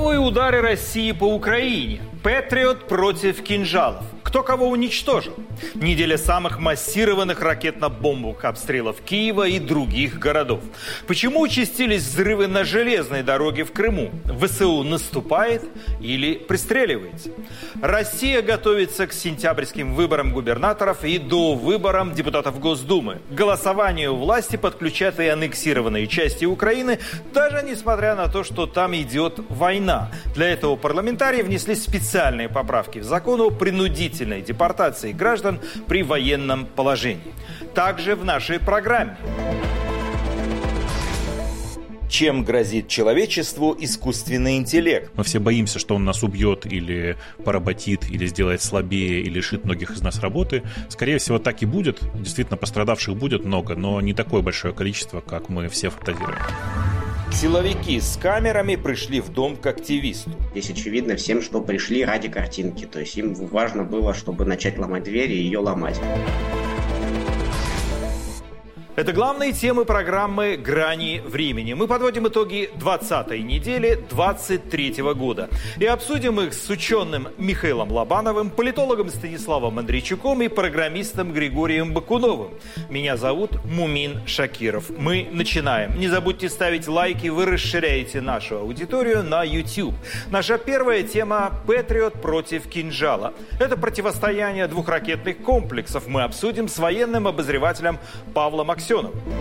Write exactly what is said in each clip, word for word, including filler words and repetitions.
Новые удары России по Украине. Патриот против кинжалов. Кто кого уничтожил? Неделя самых массированных ракетно-бомбовых обстрелов Киева и других городов. Почему участились взрывы на железной дороге в Крыму? ВСУ наступает или пристреливается? Россия готовится к сентябрьским выборам губернаторов и до выборам депутатов Госдумы. К голосованию власти подключат и аннексированные части Украины, даже несмотря на то, что там идет война. Для этого парламентарии внесли специальные поправки в закон о принудительной депортации граждан при военном положении. Также в нашей программе. Чем грозит человечеству искусственный интеллект? Мы все боимся, что он нас убьет или поработит, или сделает слабее, или лишит многих из нас работы. Скорее всего, так и будет. Действительно, пострадавших будет много, но не такое большое количество, как мы все фантазируем. Силовики с камерами пришли в дом к активисту. Здесь очевидно всем, что пришли ради картинки. То есть им важно было, чтобы начать ломать дверь и ее ломать. Это главные темы программы «Грани времени». Мы подводим итоги двадцатой недели двадцать третьего года и обсудим их с ученым Михаилом Лобановым, политологом Станиславом Андрейчуком и программистом Григорием Бакуновым. Меня зовут Мумин Шакиров. Мы начинаем. Не забудьте ставить лайки, вы расширяете нашу аудиторию на YouTube. Наша первая тема – «Патриот против кинжала». Это противостояние двух ракетных комплексов. Мы обсудим с военным обозревателем Павлом Аксеновым.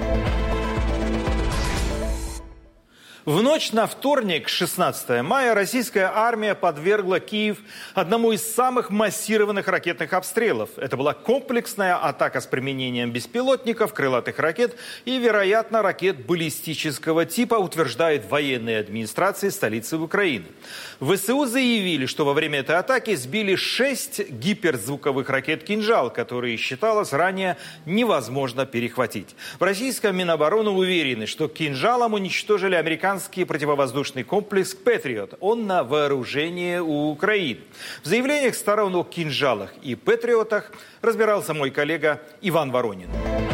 В ночь на вторник, шестнадцатого мая, российская армия подвергла Киев одному из самых массированных ракетных обстрелов. Это была комплексная атака с применением беспилотников, крылатых ракет и, вероятно, ракет баллистического типа, утверждает военная администрация столицы Украины. ВСУ заявили, что во время этой атаки сбили шесть гиперзвуковых ракет «Кинжал», которые считалось ранее невозможно перехватить. В российском Минобороны уверены, что «Кинжалом» уничтожили американские противовоздушный комплекс «Патриот». Он на вооружении у Украины. В заявлениях сторон о «Кинжалах» и «Патриотах» разбирался мой коллега Иван Воронин.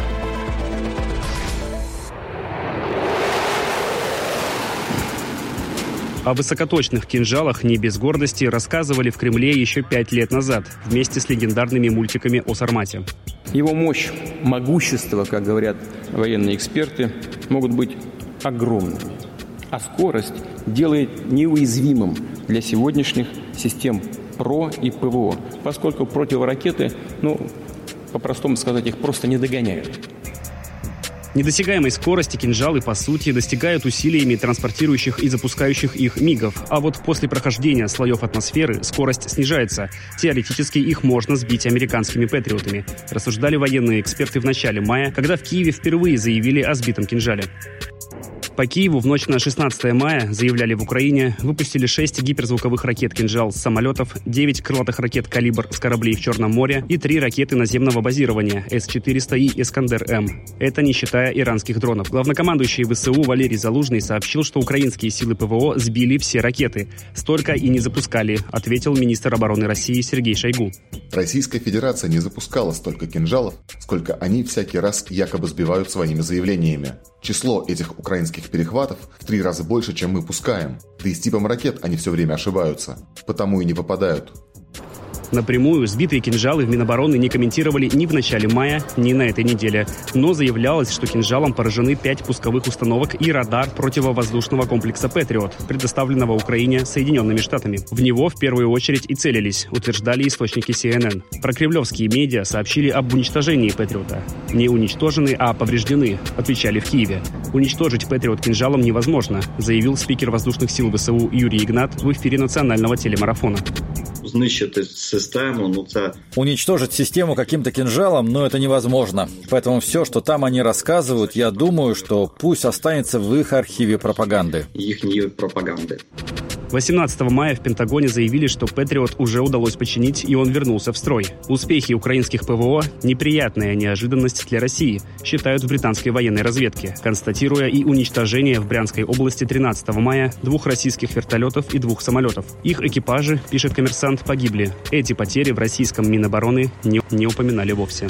О высокоточных кинжалах не без гордости рассказывали в Кремле еще пять лет назад, вместе с легендарными мультиками о Сармате. Его мощь, могущество, как говорят военные эксперты, могут быть огромными. А скорость делает неуязвимым для сегодняшних систем ПРО и ПВО, поскольку противоракеты, ну, по-простому сказать, их просто не догоняют. Недосягаемой скорости кинжалы, по сути, достигают усилиями транспортирующих и запускающих их мигов. А вот после прохождения слоев атмосферы скорость снижается. Теоретически их можно сбить американскими патриотами, рассуждали военные эксперты в начале мая, когда в Киеве впервые заявили о сбитом кинжале. По Киеву в ночь на шестнадцатое мая, заявляли в Украине, выпустили шесть гиперзвуковых ракет «Кинжал» с самолетов, девять крылатых ракет «Калибр» с кораблей в Черном море и три ракеты наземного базирования С четыреста и «Искандер-М». Это не считая иранских дронов. Главнокомандующий ВСУ Валерий Залужный сообщил, что украинские силы ПВО сбили все ракеты. Столько и не запускали, ответил министр обороны России Сергей Шойгу. Российская Федерация не запускала столько «Кинжалов», сколько они всякий раз якобы сбивают своими заявлениями. Число этих украинских перехватов в три раза больше, чем мы пускаем. Да и с типом ракет они все время ошибаются, потому и не попадают. Напрямую сбитые кинжалы в Минобороны не комментировали ни в начале мая, ни на этой неделе. Но заявлялось, что кинжалом поражены пять пусковых установок и радар противовоздушного комплекса «Патриот», предоставленного Украине Соединенными Штатами. В него в первую очередь и целились, утверждали источники Си Эн Эн. Прокремлевские медиа сообщили об уничтожении «Патриота». Не уничтожены, а повреждены, отвечали в Киеве. Уничтожить «Патриот» кинжалом невозможно, заявил спикер воздушных сил ВСУ Юрий Игнат в эфире национального телемарафона. Знищити систему, ну це... Уничтожить систему каким-то кинжалом, но это невозможно. Поэтому все, что там они рассказывают, я думаю, что пусть останется в их архиве пропаганды. Їхньої пропаганди. восемнадцатого мая в Пентагоне заявили, что «Патриот» уже удалось починить, и он вернулся в строй. Успехи украинских ПВО – неприятная неожиданность для России, считают в британской военной разведке, констатируя и уничтожение в Брянской области тринадцатого мая двух российских вертолетов и двух самолетов. Их экипажи, пишет «Коммерсант», погибли. Эти потери в российском Минобороны не, не упоминали вовсе.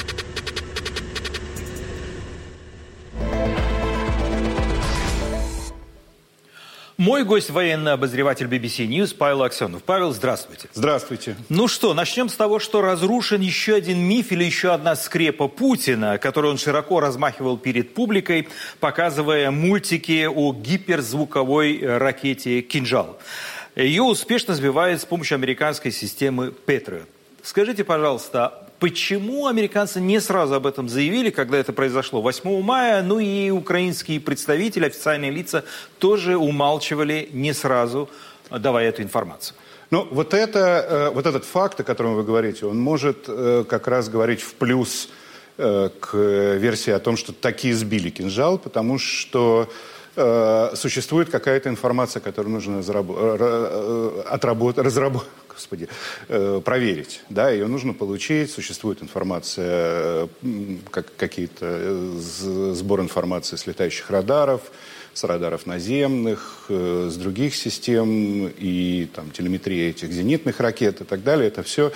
Мой гость – военный обозреватель би би си News Павел Аксенов. Павел, здравствуйте. Здравствуйте. Ну что, начнем с того, что разрушен еще один миф или еще одна скрепа Путина, которую он широко размахивал перед публикой, показывая мультики о гиперзвуковой ракете «Кинжал». Ее успешно сбивают с помощью американской системы Patriot. Скажите, пожалуйста, почему американцы не сразу об этом заявили, когда это произошло восьмого мая? Ну и украинские представители, официальные лица тоже умалчивали не сразу, давая эту информацию. Ну, вот, это, вот этот факт, о котором вы говорите, он может как раз говорить в плюс к версии о том, что такие сбили «Кинжал», потому что существует какая-то информация, которую нужно отработать, разработать. Господи, проверить, да, ее нужно получить, существует информация, как, какие-то сбор информации с летающих радаров, с радаров наземных, с других систем и там телеметрия этих зенитных ракет и так далее, это все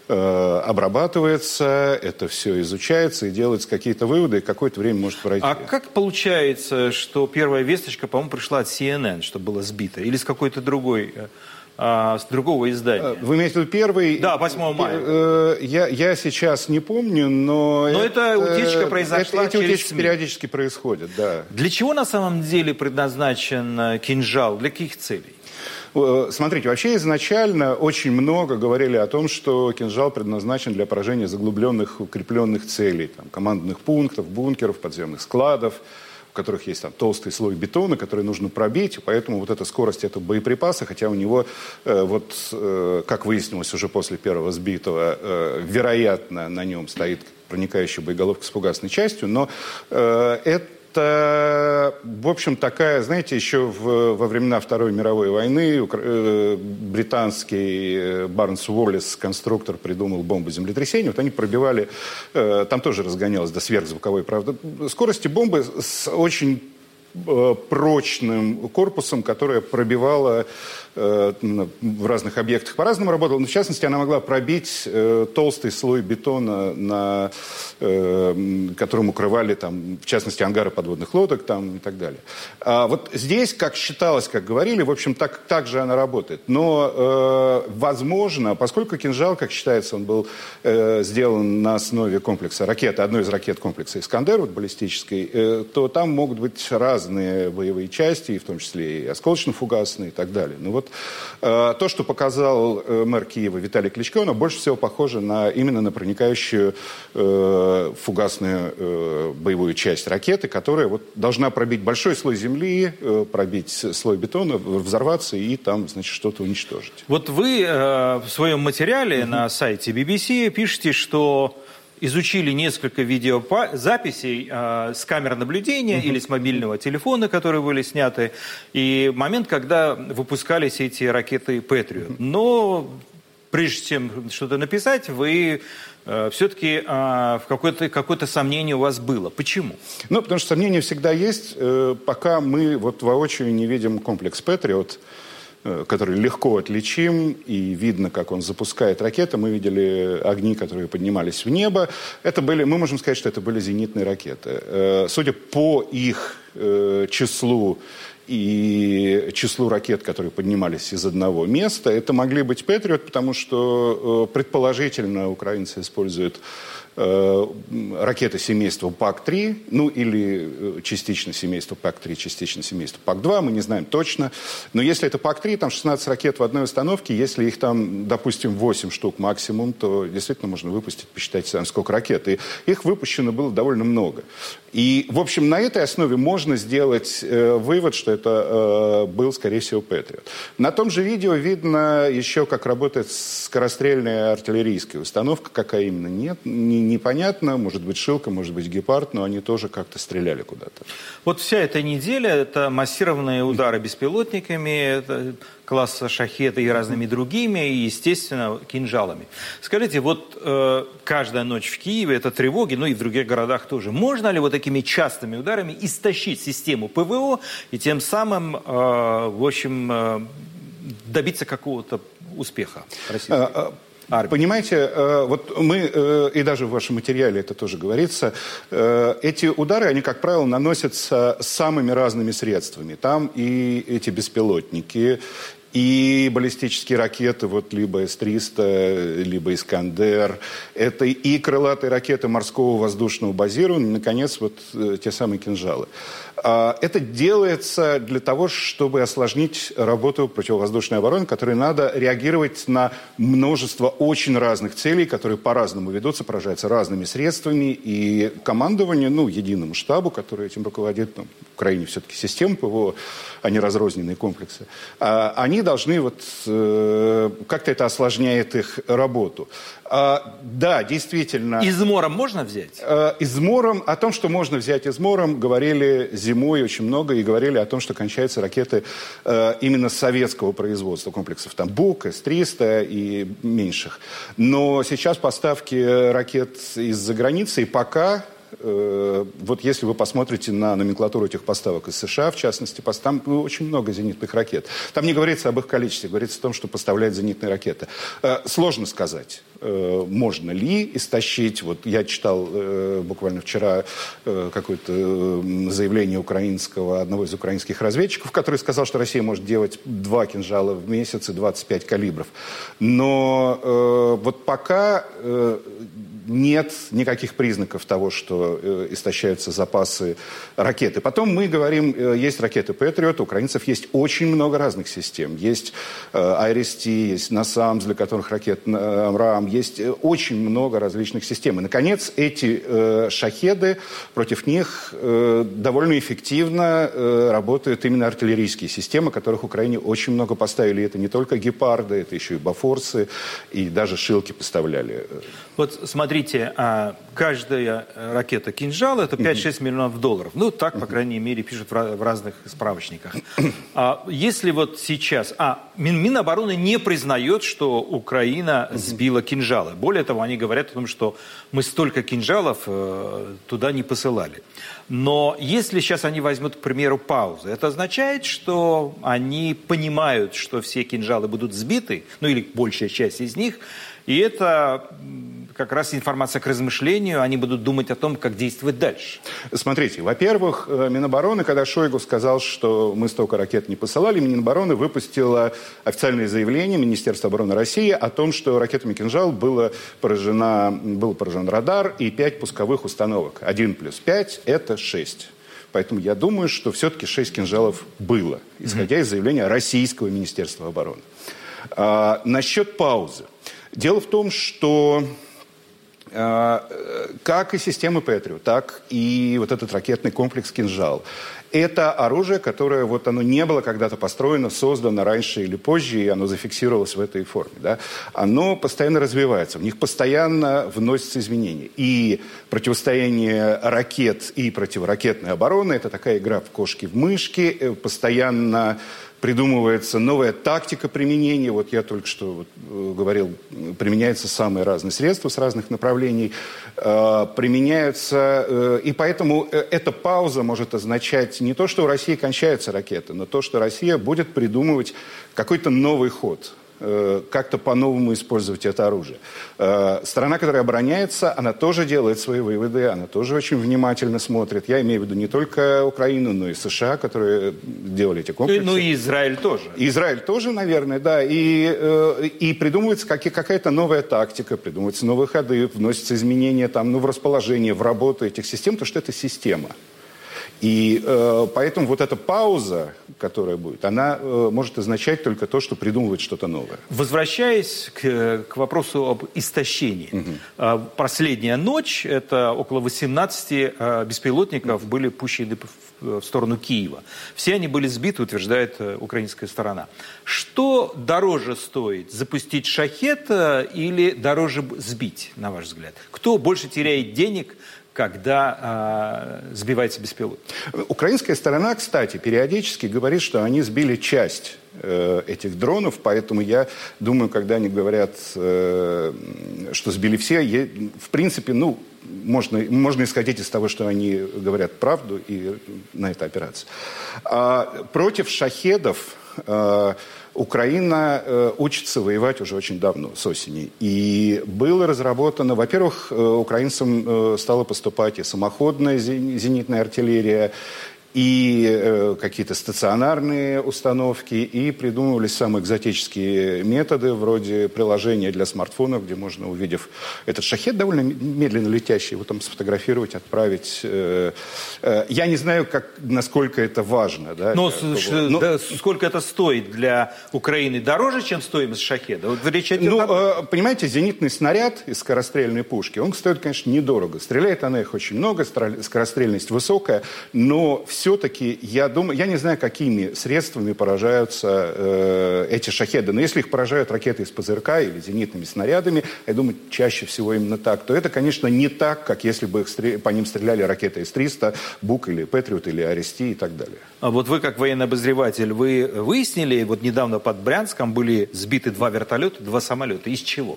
обрабатывается, это все изучается и делаются какие-то выводы, и какое-то время может пройти. А как получается, что первая весточка, по-моему, пришла от си эн эн, что было сбито, или с какой-то другой... с другого издания? Вы имеете в виду первый? Да, восьмого мая. Я, я сейчас не помню, но... Но эта утечка произошла это, эти через утечки СМИ. Периодически происходят, да. Для чего на самом деле предназначен «Кинжал»? Для каких целей? Смотрите, вообще изначально очень много говорили о том, что «Кинжал» предназначен для поражения заглубленных, укрепленных целей, там, командных пунктов, бункеров, подземных складов, у которых есть там толстый слой бетона, который нужно пробить, и поэтому вот эта скорость этого боеприпаса, хотя у него, э, вот, э, как выяснилось уже после первого сбитого, э, вероятно, на нем стоит проникающая боеголовка с фугасной частью, но э, это Это, в общем, такая, знаете, еще в, во времена Второй мировой войны э, британский Барнс Уоллес, конструктор, придумал бомбу землетрясения. Вот они пробивали, э, там тоже разгонялось до сверхзвуковой, правда, скорости бомбы с очень э, прочным корпусом, которая пробивала э, в разных объектах по-разному работала. Но, в частности, она могла пробить э, толстый слой бетона, на, э, которым укрывали, там, в частности, ангары подводных лодок там, и так далее. А вот здесь, как считалось, как говорили, в общем, так, так же она работает. Но, э, возможно, поскольку «Кинжал», как считается, он был э, сделан на основе комплекса ракеты, одной из ракет комплекса «Искандер», вот, баллистической, э, то там могут быть разные боевые части, в том числе и осколочно-фугасные и так далее. Ну, вот, э, то, что показал э, мэр Киева Виталий Кличко, оно больше всего похоже на, именно на проникающую э, фугасную э, боевую часть ракеты, которая вот, должна пробить большой слой земли, э, пробить слой бетона, взорваться и там, значит, что-то уничтожить. Вот вы э, в своем материале mm-hmm. на сайте би би си пишете, что изучили несколько видеозаписей э, с камер наблюдения uh-huh. или с мобильного телефона, которые были сняты, и момент, когда выпускались эти ракеты Patriot. Uh-huh. Но прежде чем что-то написать, вы э, все-таки э, в какое-то, какое-то сомнение у вас было. Почему? Ну, потому что сомнения всегда есть, э, пока мы вот воочию не видим комплекс Patriot, который легко отличим, и видно, как он запускает ракеты. Мы видели огни, которые поднимались в небо. Это были, мы можем сказать, что это были зенитные ракеты. Судя по их числу и числу ракет, которые поднимались из одного места, это могли быть Patriot, потому что предположительно украинцы используют ракеты семейства пак три, ну или частично семейство пак три, частично семейство пак два, мы не знаем точно. Но если это пак три, там шестнадцать ракет в одной установке, если их там, допустим, восемь штук максимум, то действительно можно выпустить, посчитайте сами, сколько ракет. И их выпущено было довольно много. И, в общем, на этой основе можно сделать э, вывод, что это э, был, скорее всего, Patriot. На том же видео видно еще, как работает скорострельная артиллерийская установка, какая именно, нет, не, непонятно, может быть Шилка, может быть Гепард, но они тоже как-то стреляли куда-то. Вот вся эта неделя – это массированные удары беспилотниками, это класса «Шахеда» и разными другими, и, естественно, кинжалами. Скажите, вот э, каждая ночь в Киеве – это тревоги, ну и в других городах тоже. Можно ли вот такими частыми ударами истощить систему ПВО и тем самым, э, в общем, э, добиться какого-то успеха российского? армии. Понимаете, вот мы, и даже в вашем материале это тоже говорится, эти удары, они, как правило, наносятся самыми разными средствами. Там и эти беспилотники, и баллистические ракеты, вот либо эс триста, либо «Искандер». Это и крылатые ракеты морского воздушного базирования, и, наконец, вот те самые «Кинжалы». Это делается для того, чтобы осложнить работу противовоздушной обороны, которой надо реагировать на множество очень разных целей, которые по-разному ведутся, поражаются разными средствами. И командование, ну, единому штабу, который этим руководит, ну, в Украине все-таки система ПВО, а не разрозненные комплексы, они должны вот как-то это осложняет их работу. Да, действительно. Измором можно взять? Измором, о том, что можно взять измором, говорили зимой очень много и говорили о том, что кончаются ракеты именно советского производства, комплексов там БУК, эс триста и меньших. Но сейчас поставки ракет из-за границы, и пока... Вот если вы посмотрите на номенклатуру этих поставок из США, в частности, там очень много зенитных ракет. Там не говорится об их количестве, говорится о том, что поставляют зенитные ракеты. Сложно сказать, можно ли истощить. Вот я читал буквально вчера какое-то заявление украинского, одного из украинских разведчиков, который сказал, что Россия может делать два кинжала в месяц и двадцать пять калибров. Но вот пока... нет никаких признаков того, что э, истощаются запасы ракеты. Потом мы говорим, э, есть ракеты Патриот, у украинцев есть очень много разных систем. Есть э, Айрис-Ти, есть Насамс, для которых ракет э, Амрам, есть э, очень много различных систем. И, наконец, эти э, шахеды, против них э, довольно эффективно э, работают именно артиллерийские системы, которых Украине очень много поставили. И это не только гепарды, это еще и бафорсы, и даже шилки поставляли. Вот смотрите, каждая ракета «Кинжал» — это пять-шесть миллионов долларов. Ну, так, по крайней мере, пишут в разных справочниках. А если вот сейчас... А, Минобороны не признает, что Украина сбила «Кинжалы». Более того, они говорят о том, что мы столько «Кинжалов» туда не посылали. Но если сейчас они возьмут, к примеру, паузу, это означает, что они понимают, что все «Кинжалы» будут сбиты, ну или большая часть из них, и это как раз информация к размышлению, они будут думать о том, как действовать дальше. Смотрите, во-первых, Минобороны, когда Шойгу сказал, что мы столько ракет не посылали, Минобороны выпустило официальное заявление Министерства обороны России о том, что ракетами «Кинжал» было поражено, был поражен радар и пять пусковых установок. Один плюс пять – это шесть. Поэтому я думаю, что все-таки шесть «Кинжалов» было, исходя mm-hmm. из заявления Российского Министерства обороны. А, насчет паузы. Дело в том, что э, как и система Патриот, так и вот этот ракетный комплекс «Кинжал» – это оружие, которое вот оно не было когда-то построено, создано раньше или позже, и оно зафиксировалось в этой форме. Да? Оно постоянно развивается, в них постоянно вносятся изменения. И противостояние ракет и противоракетной обороны – это такая игра в кошки в мышки, постоянно придумывается новая тактика применения. Вот я только что вот, э, говорил, применяются самые разные средства с разных направлений. Э, применяются... Э, и поэтому э, эта пауза может означать не то, что у России кончаются ракеты, но то, что Россия будет придумывать какой-то новый ход. Как-то по-новому использовать это оружие. Страна, которая обороняется, она тоже делает свои выводы, она тоже очень внимательно смотрит. Я имею в виду не только Украину, но и США, которые делали эти комплексы. Ну и Израиль тоже. И Израиль тоже, наверное, да. И, и придумывается какая-то новая тактика, придумываются новые ходы, вносятся изменения там, ну, в расположение, в работу этих систем, потому что это система. И э, поэтому вот эта пауза, которая будет, она э, может означать только то, что придумывает что-то новое. Возвращаясь к, к вопросу об истощении. Угу. Э, последняя ночь, это около восемнадцати э, беспилотников были пущены в, в сторону Киева. Все они были сбиты, утверждает э, украинская сторона. Что дороже стоит, запустить шахет э, или дороже сбить, на ваш взгляд? Кто больше теряет денег, когда э, сбивается беспилотник? Украинская сторона, кстати, периодически говорит, что они сбили часть э, этих дронов, поэтому я думаю, когда они говорят, э, что сбили все, я, в принципе, ну, можно, можно исходить из того, что они говорят правду и на это опираться. А против шахедов э, Украина э, учится воевать уже очень давно, с осени. И было разработано, во-первых, э, украинцам э, стала поступать и самоходная зенитная артиллерия, и э, какие-то стационарные установки, и придумывались самые экзотические методы, вроде приложения для смартфонов, где можно, увидев этот шахед, довольно медленно летящий, его там сфотографировать, отправить. Э, э, я не знаю, как, насколько это важно. Да, Но, для, Но да, сколько это стоит для Украины? Дороже, чем стоимость шахеда? Вот речь идет ну, о... э, понимаете, зенитный снаряд из скорострельной пушки, он стоит, конечно, недорого. Стреляет она их очень много, скорострельность высокая, но все-таки, я думаю, я не знаю, какими средствами поражаются э, эти шахеды, но если их поражают ракеты из ПЗРК или зенитными снарядами, я думаю, чаще всего именно так, то это, конечно, не так, как если бы их стрел... по ним стреляли ракеты эс триста, Бук или Патриот или Арести и так далее. А вот вы, как военный обозреватель, вы выяснили, вот недавно под Брянском были сбиты два вертолета, два самолета. Из чего?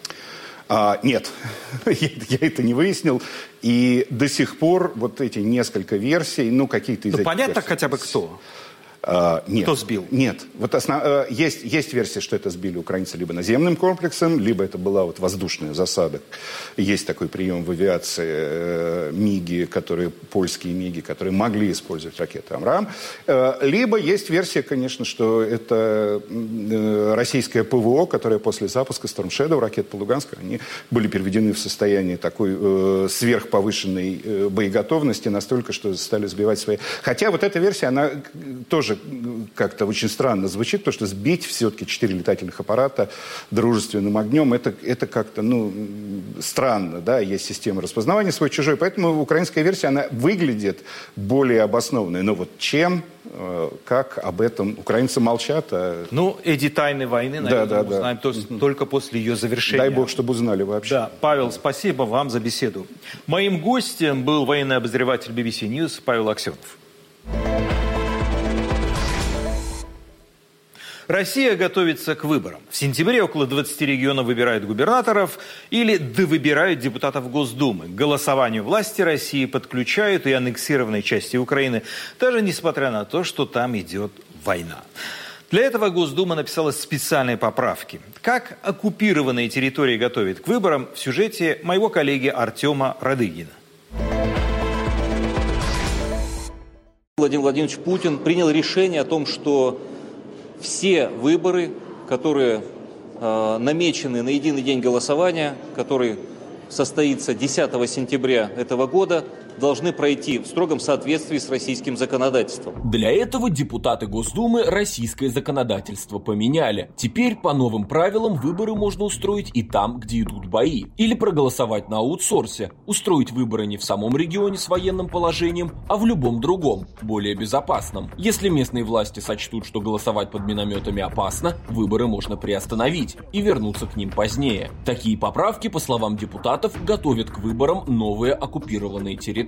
А, нет, я, я это не выяснил. И до сих пор вот эти несколько версий, ну, какие-то из ну, этих понятно версий... хотя бы кто? А, нет. Кто сбил? Нет. Вот основ... есть, есть версия, что это сбили украинцы либо наземным комплексом, либо это была вот воздушная засада. Есть такой прием в авиации э, МИГи, которые, польские МИГи, которые могли использовать ракеты «Амрам». Э, либо есть версия, конечно, что это э, российское ПВО, которое после запуска Storm Shadow, ракет по Луганску, они были переведены в состояние такой э, сверхповышенной э, боеготовности, настолько, что стали сбивать свои... Хотя вот эта версия, она тоже как-то очень странно звучит, потому что сбить все-таки четыре летательных аппарата дружественным огнем, это, это как-то, ну, странно, да, есть система распознавания свой-чужой, поэтому украинская версия, она выглядит более обоснованной. Но вот чем, э, как об этом украинцы молчат. А... Ну, эти тайны войны, наверное, да, да, мы узнаем да. то, только после ее завершения. Дай бог, чтобы узнали вообще. Да, Павел, спасибо вам за беседу. Моим гостем был военный обозреватель би би си News Павел Аксенов. Россия готовится к выборам. В сентябре около двадцати регионов выбирают губернаторов или довыбирают депутатов Госдумы. К голосованию власти России подключают и аннексированные части Украины, даже несмотря на то, что там идет война. Для этого Госдума написала специальные поправки. Как оккупированные территории готовят к выборам, в сюжете моего коллеги Артема Радыгина. Владимир Владимирович Путин принял решение о том, что все выборы, которые э, намечены на единый день голосования, который состоится десятого сентября этого года, должны пройти в строгом соответствии с российским законодательством. Для этого депутаты Госдумы российское законодательство поменяли. Теперь по новым правилам выборы можно устроить и там, где идут бои. Или проголосовать на аутсорсе. Устроить выборы не в самом регионе с военным положением, а в любом другом, более безопасном. Если местные власти сочтут, что голосовать под минометами опасно, выборы можно приостановить и вернуться к ним позднее. Такие поправки, по словам депутатов, готовят к выборам новые оккупированные территории.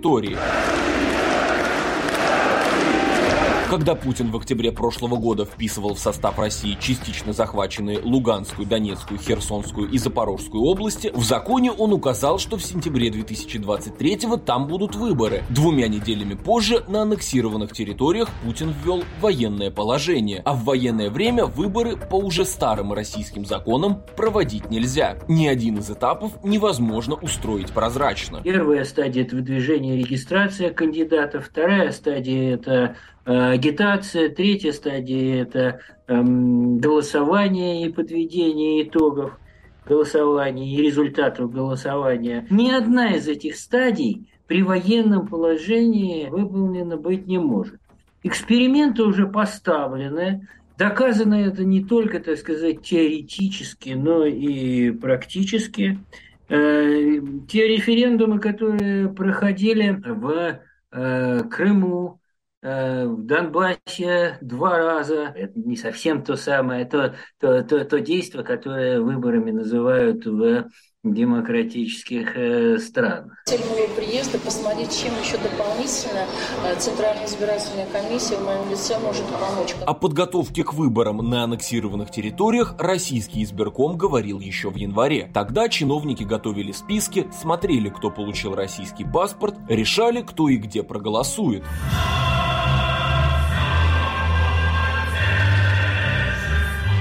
Когда Путин в октябре прошлого года вписывал в состав России частично захваченные Луганскую, Донецкую, Херсонскую и Запорожскую области, в законе он указал, что в сентябре две тысячи двадцать третьего там будут выборы. Двумя неделями позже на аннексированных территориях Путин ввел военное положение, а в военное время выборы по уже старым российским законам проводить нельзя. Ни один из этапов невозможно устроить прозрачно. Первая стадия – это выдвижение и регистрация кандидатов, вторая стадия – это агитация, третья стадия – это эм, голосование и подведение итогов голосования и результатов голосования. Ни одна из этих стадий при военном положении выполнена быть не может. Эксперименты уже поставлены, доказано это не только, так сказать, теоретически, но и практически. Э, те референдумы, которые проходили в э, Крыму, в Донбассе два раза. Это не совсем то самое, то, то, то, то действие, которое выборами называют в демократических э, странах. Цель моего приезда – посмотреть, чем еще дополнительно Центральная избирательная комиссия в моем лице может помочь. О подготовке к выборам на аннексированных территориях российский избирком говорил еще в январе. Тогда чиновники готовили списки, смотрели, кто получил российский паспорт, решали, кто и где проголосует.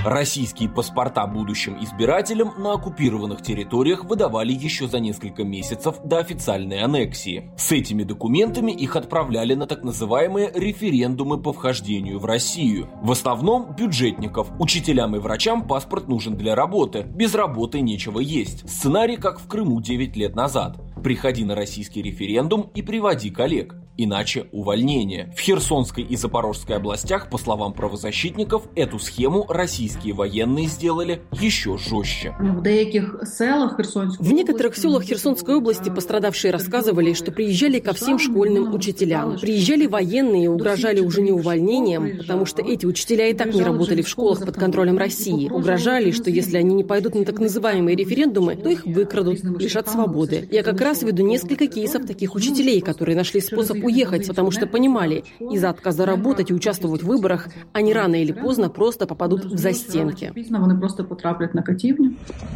Российские паспорта будущим избирателям на оккупированных территориях выдавали еще за несколько месяцев до официальной аннексии. С этими документами их отправляли на так называемые референдумы по вхождению в Россию. В основном бюджетников. Учителям и врачам паспорт нужен для работы. Без работы нечего есть. Сценарий, как в Крыму девять лет назад. Приходи на российский референдум и приводи коллег. Иначе увольнение. В Херсонской и Запорожской областях, по словам правозащитников, эту схему российские военные сделали еще жестче. В некоторых селах Херсонской области пострадавшие рассказывали, что приезжали ко всем школьным учителям. Приезжали военные и угрожали уже не увольнением, потому что эти учителя и так не работали в школах под контролем России. Угрожали, что если они не пойдут на так называемые референдумы, то их выкрадут, лишат свободы. Я как раз веду несколько кейсов таких учителей, которые нашли способ уехать, потому что понимали, из-за отказа работать и участвовать в выборах они рано или поздно просто попадут в застенки. Вони просто потраплять на катівню.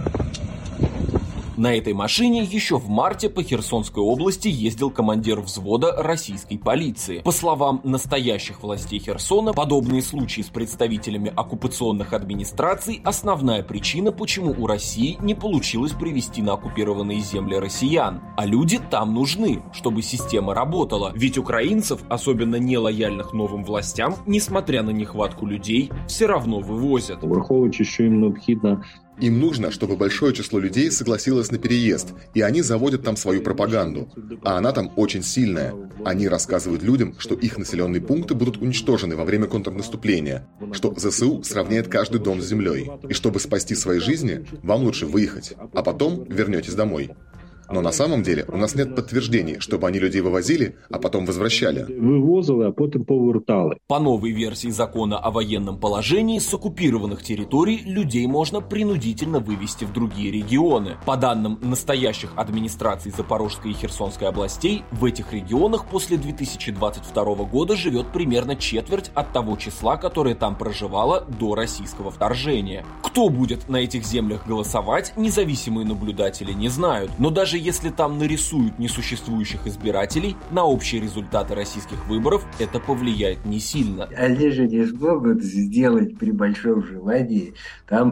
На этой машине еще в марте по Херсонской области ездил командир взвода российской полиции. По словам настоящих властей Херсона, подобные случаи с представителями оккупационных администраций – основная причина, почему у России не получилось привести на оккупированные земли россиян. А люди там нужны, чтобы система работала. Ведь украинцев, особенно нелояльных новым властям, несмотря на нехватку людей, все равно вывозят. Враховуючи, що їм необхідно Им нужно, чтобы большое число людей согласилось на переезд, и они заводят там свою пропаганду. А она там очень сильная. Они рассказывают людям, что их населенные пункты будут уничтожены во время контрнаступления, что ЗСУ сравняет каждый дом с землей. И чтобы спасти свои жизни, вам лучше выехать, а потом вернетесь домой. Но на самом деле у нас нет подтверждений, чтобы они людей вывозили, а потом возвращали. Вывозили, а потом повертали. По новой версии закона о военном положении с оккупированных территорий людей можно принудительно вывести в другие регионы. По данным настоящих администраций Запорожской и Херсонской областей, в этих регионах после две тысячи двадцать второго года живет примерно четверть от того числа, которое там проживало до российского вторжения. Кто будет на этих землях голосовать, независимые наблюдатели не знают. Но даже если там нарисуют несуществующих избирателей, на общие результаты российских выборов это повлияет не сильно. Они же не смогут сделать при большом желании там,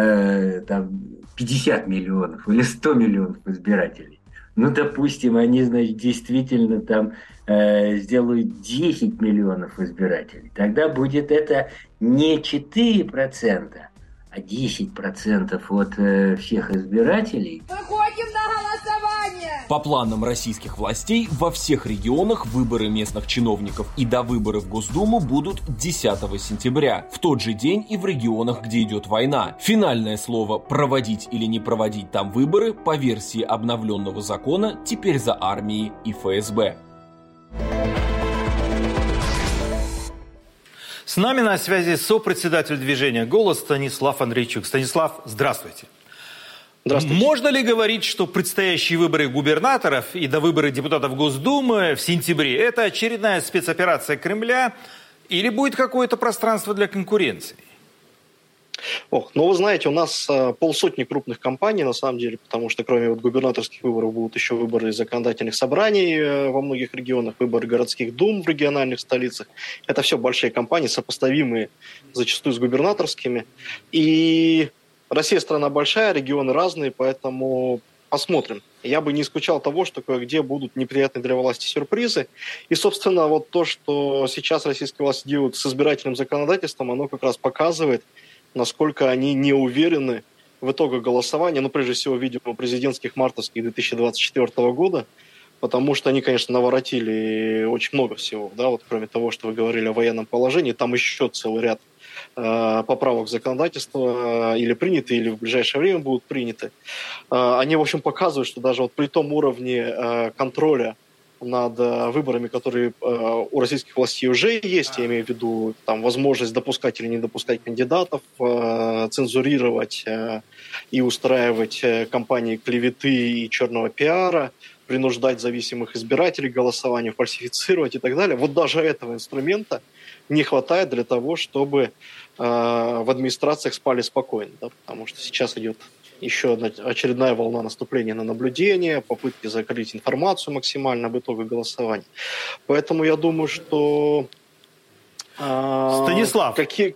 э, там пятьдесят миллионов или сто миллионов избирателей. Ну, допустим, они, значит, действительно там э, сделают десять миллионов избирателей. Тогда будет это не четыре процента, а десять процентов от э, всех избирателей. Выходим на голосование! По планам российских властей, во всех регионах выборы местных чиновников и довыборы в Госдуму будут десятого сентября. В тот же день и в регионах, где идет война. Финальное слово «проводить или не проводить там выборы» по версии обновленного закона теперь за армией и эф эс бэ. С нами на связи сопредседатель движения «Голос» Станислав Андрейчук. Станислав, здравствуйте. Здравствуйте. Можно ли говорить, что предстоящие выборы губернаторов и довыборы депутатов Госдумы в сентябре – это очередная спецоперация Кремля или будет какое-то пространство для конкуренции? Ох, ну вы знаете, у нас а, полсотни крупных кампаний, на самом деле, потому что кроме вот губернаторских выборов будут еще выборы законодательных собраний э, во многих регионах, выборы городских дум в региональных столицах. Это все большие кампании, сопоставимые зачастую с губернаторскими. И Россия страна большая, регионы разные, поэтому посмотрим. Я бы не исключал того, что кое-где будут неприятные для власти сюрпризы. И, собственно, вот то, что сейчас российские власти делают с избирательным законодательством, оно как раз показывает, насколько они не уверены в итогах голосования, ну, прежде всего, видимо, президентских мартовских две тысячи двадцать четвёртого года, потому что они, конечно, наворотили очень много всего, да, вот кроме того, что вы говорили о военном положении, там еще целый ряд э, поправок законодательства э, или приняты, или в ближайшее время будут приняты. Э, они, в общем, показывают, что даже вот при том уровне э, контроля над выборами, которые э, у российских властей уже есть, я имею в виду там, возможность допускать или не допускать кандидатов, э, цензурировать э, и устраивать э, кампании клеветы и черного пиара, принуждать зависимых избирателей к голосованию, фальсифицировать и так далее. Вот даже этого инструмента не хватает для того, чтобы э, в администрациях спали спокойно, да, потому что сейчас идет еще одна очередная волна наступления на наблюдение, попытки закрыть информацию максимально об итогах голосования. Поэтому я думаю, что... Станислав, какие...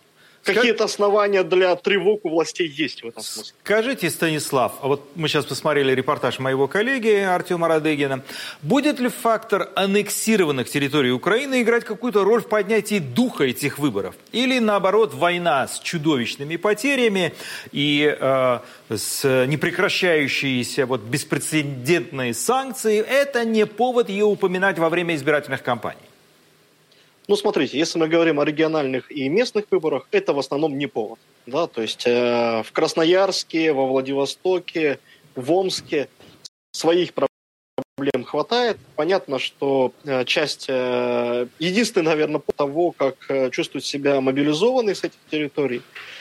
какие-то основания для тревог у властей есть в этом смысле. Скажите, Станислав, а вот мы сейчас посмотрели репортаж моего коллеги Артема Радыгина. Будет ли фактор аннексированных территорий Украины играть какую-то роль в поднятии духа этих выборов? Или, наоборот, война с чудовищными потерями и э, с непрекращающиеся вот, беспрецедентные санкции – это не повод ее упоминать во время избирательных кампаний? Ну, смотрите, если мы говорим о региональных и местных выборах, это в основном не повод. Да? То есть э, в Красноярске, во Владивостоке, в Омске своих проблем хватает. Понятно, что э, часть, э, единственный, наверное, по того, как э, чувствуют себя мобилизованные с этих территорий,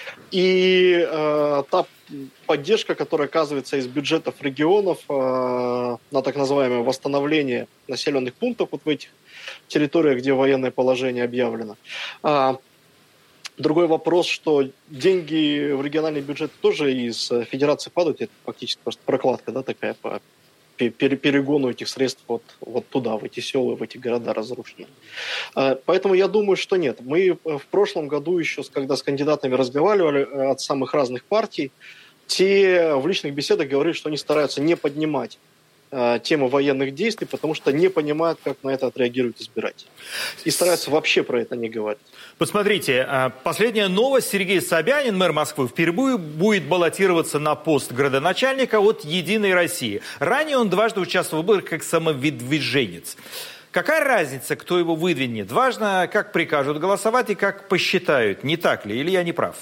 и э, та поддержка, которая оказывается из бюджетов регионов э, на так называемое восстановление населенных пунктов вот в этих территориях, где военное положение объявлено. А, другой вопрос, что деньги в региональный бюджет тоже из федерации падают, это фактически просто прокладка, да, такая по перегону этих средств вот, вот туда, в эти села, в эти города разрушенные. А, поэтому я думаю, что нет. Мы в прошлом году еще, когда с кандидатами разговаривали от самых разных партий, те в личных беседах говорили, что они стараются не поднимать тему военных действий, потому что не понимают, как на это отреагируют избиратели. И стараются вообще про это не говорить. Посмотрите, последняя новость. Сергей Собянин, мэр Москвы, впервые будет баллотироваться на пост градоначальника от «Единой России». Ранее он дважды участвовал в выборах как самовыдвиженец. Какая разница, кто его выдвинет? Важно, как прикажут голосовать и как посчитают. Не так ли? Или я не прав?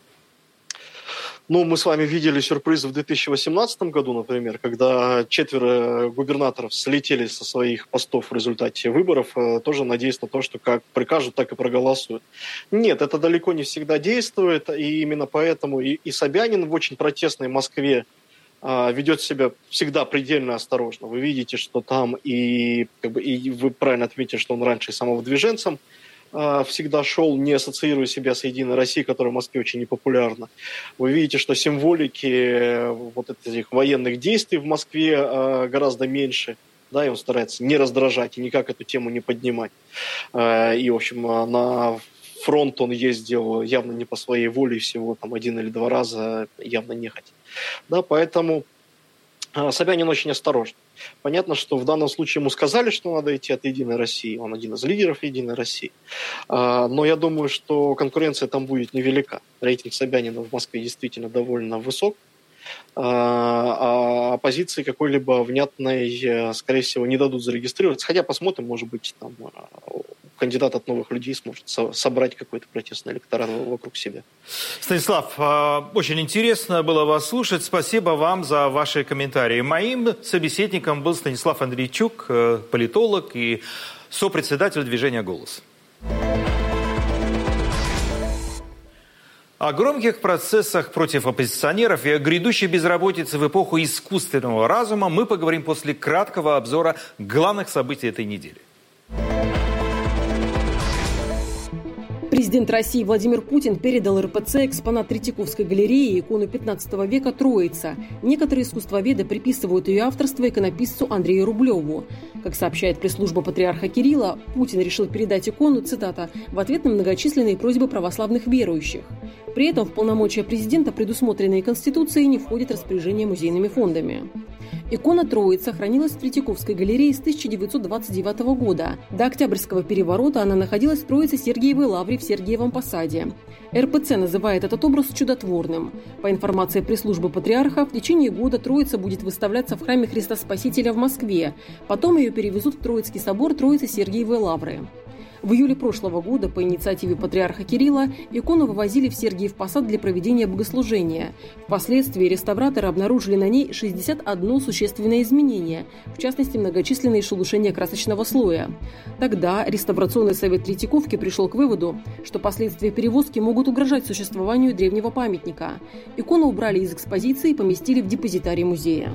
Ну, мы с вами видели сюрпризы в две тысячи восемнадцатом году, например, когда четверо губернаторов слетели со своих постов в результате выборов, тоже надеясь на то, что как прикажут, так и проголосуют. Нет, это далеко не всегда действует, и именно поэтому и, и Собянин в очень протестной Москве а, ведет себя всегда предельно осторожно. Вы видите, что там и, как бы, и вы правильно отметили, что он раньше самовыдвиженцем всегда шел, не ассоциируя себя с «Единой Россией», которая в Москве очень непопулярна. Вы видите, что символики вот этих военных действий в Москве гораздо меньше, да, и он старается не раздражать и никак эту тему не поднимать. И, в общем, на фронт он ездил явно не по своей воле, всего там один или два раза, явно нехотя. Да, поэтому Собянин очень осторожен. Понятно, что в данном случае ему сказали, что надо идти от «Единой России». Он один из лидеров «Единой России». Но я думаю, что конкуренция там будет невелика. Рейтинг Собянина в Москве действительно довольно высок. А оппозиции какой-либо внятной, скорее всего, не дадут зарегистрироваться. Хотя посмотрим, может быть, там кандидат от новых людей сможет собрать какой-то протестный электорат вокруг себя. Станислав, очень интересно было вас слушать. Спасибо вам за ваши комментарии. Моим собеседником был Станислав Андрейчук, политолог и сопредседатель движения «Голос». О громких процессах против оппозиционеров и о грядущей безработице в эпоху искусственного разума мы поговорим после краткого обзора главных событий этой недели. Президент России Владимир Путин передал эр пэ цэ экспонат Третьяковской галереи, икону пятнадцатого века «Троица». Некоторые искусствоведы приписывают ее авторство иконописцу Андрею Рублеву. Как сообщает пресс-служба патриарха Кирилла, Путин решил передать икону, цитата, в ответ на многочисленные просьбы православных верующих. При этом в полномочия президента, предусмотренные Конституцией, не входит распоряжение музейными фондами. Икона «Троица» хранилась в Третьяковской галерее с тысяча девятьсот двадцать девятого года. До Октябрьского переворота она находилась в Троице-Сергиевой лавре в Сергиевом Посаде. эр пэ цэ называет этот образ чудотворным. По информации пресс-службы патриарха, в течение года Троица будет выставляться в храме Христа Спасителя в Москве. Потом ее перевезут в Троицкий собор Троицы-Сергиевой лавры. В июле прошлого года по инициативе патриарха Кирилла икону вывозили в Сергиев Посад для проведения богослужения. Впоследствии реставраторы обнаружили на ней шестьдесят одно существенное изменение, в частности, многочисленные шелушения красочного слоя. Тогда реставрационный совет Третьяковки пришел к выводу, что последствия перевозки могут угрожать существованию древнего памятника. Икону убрали из экспозиции и поместили в депозитарий музея.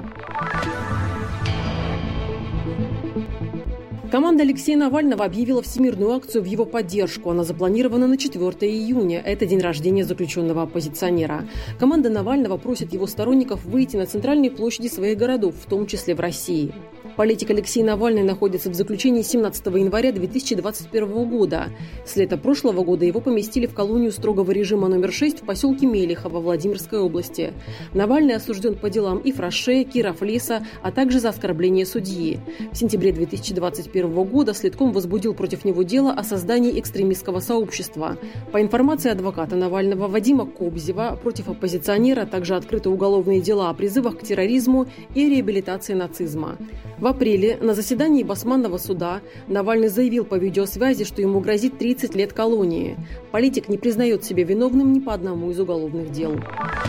Команда Алексея Навального объявила всемирную акцию в его поддержку. Она запланирована на четвёртого июня. Это день рождения заключенного оппозиционера. Команда Навального просит его сторонников выйти на центральные площади своих городов, в том числе в России. Политик Алексей Навальный находится в заключении с семнадцатого января две тысячи двадцать первого года. С лета прошлого года его поместили в колонию строгого режима номер шесть в поселке Мелихово во Владимирской области. Навальный осужден по делам Ифраше, Кировлеса, а также за оскорбление судьи. В сентябре две тысячи двадцать первого года следком возбудил против него дело о создании экстремистского сообщества. По информации адвоката Навального Вадима Кобзева, против оппозиционера также открыты уголовные дела о призывах к терроризму и реабилитации нацизма. В апреле на заседании Басманного суда Навальный заявил по видеосвязи, что ему грозит тридцать лет колонии. Политик не признает себя виновным ни по одному из уголовных дел.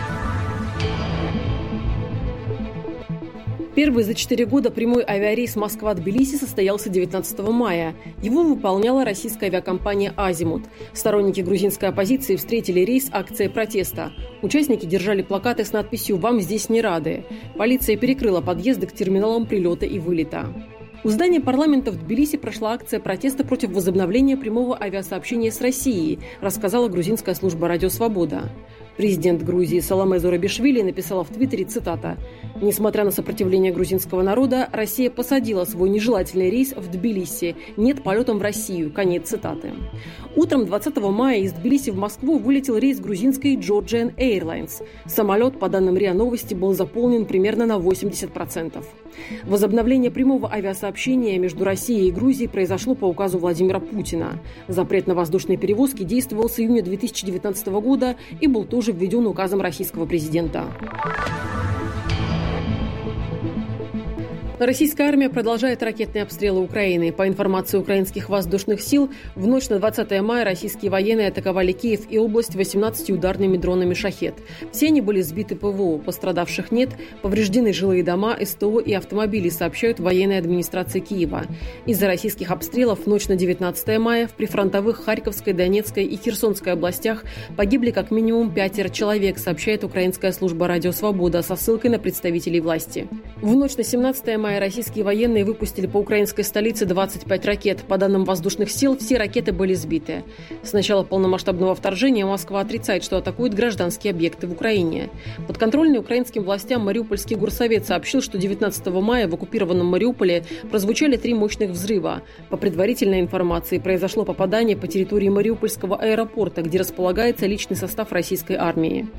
Первый за четыре года прямой авиарейс Москва-Тбилиси состоялся девятнадцатого мая. Его выполняла российская авиакомпания «Азимут». Сторонники грузинской оппозиции встретили рейс акцией протеста. Участники держали плакаты с надписью «Вам здесь не рады». Полиция перекрыла подъезды к терминалам прилета и вылета. У здания парламента в Тбилиси прошла акция протеста против возобновления прямого авиасообщения с Россией, рассказала грузинская служба «Радио Свобода». Президент Грузии Саломе Зурабишвили написала в Твиттере, цитата: «Несмотря на сопротивление грузинского народа, Россия посадила свой нежелательный рейс в Тбилиси. Нет полетам в Россию». Конец цитаты. Утром двадцатого мая из Тбилиси в Москву вылетел рейс грузинской Georgian Airlines. Самолет, по данным РИА Новости, был заполнен примерно на восемьдесят процентов. Возобновление прямого авиасообщения между Россией и Грузией произошло по указу Владимира Путина. Запрет на воздушные перевозки действовал с июня две тысячи девятнадцатого года и был тоже введен указом российского президента. Российская армия продолжает ракетные обстрелы Украины. По информации украинских воздушных сил, в ночь на двадцатое мая российские военные атаковали Киев и область восемнадцатью ударными дронами «Шахед». Все они были сбиты ПВО, пострадавших нет, повреждены жилые дома, СТО и автомобили, сообщают военной администрации Киева. Из-за российских обстрелов в ночь на девятнадцатое мая в прифронтовых Харьковской, Донецкой и Херсонской областях погибли как минимум пятеро человек, сообщает украинская служба «Радио Свобода» со ссылкой на представителей власти. В ночь на семнадцатое мая российские военные выпустили по украинской столице двадцать пять ракет. По данным воздушных сил, все ракеты были сбиты. С начала полномасштабного вторжения Москва отрицает, что атакует гражданские объекты в Украине. Подконтрольный украинским властям Мариупольский горсовет сообщил, что девятнадцатого мая в оккупированном Мариуполе прозвучали три мощных взрыва. По предварительной информации, произошло попадание по территории Мариупольского аэропорта, где располагается личный состав российской армии.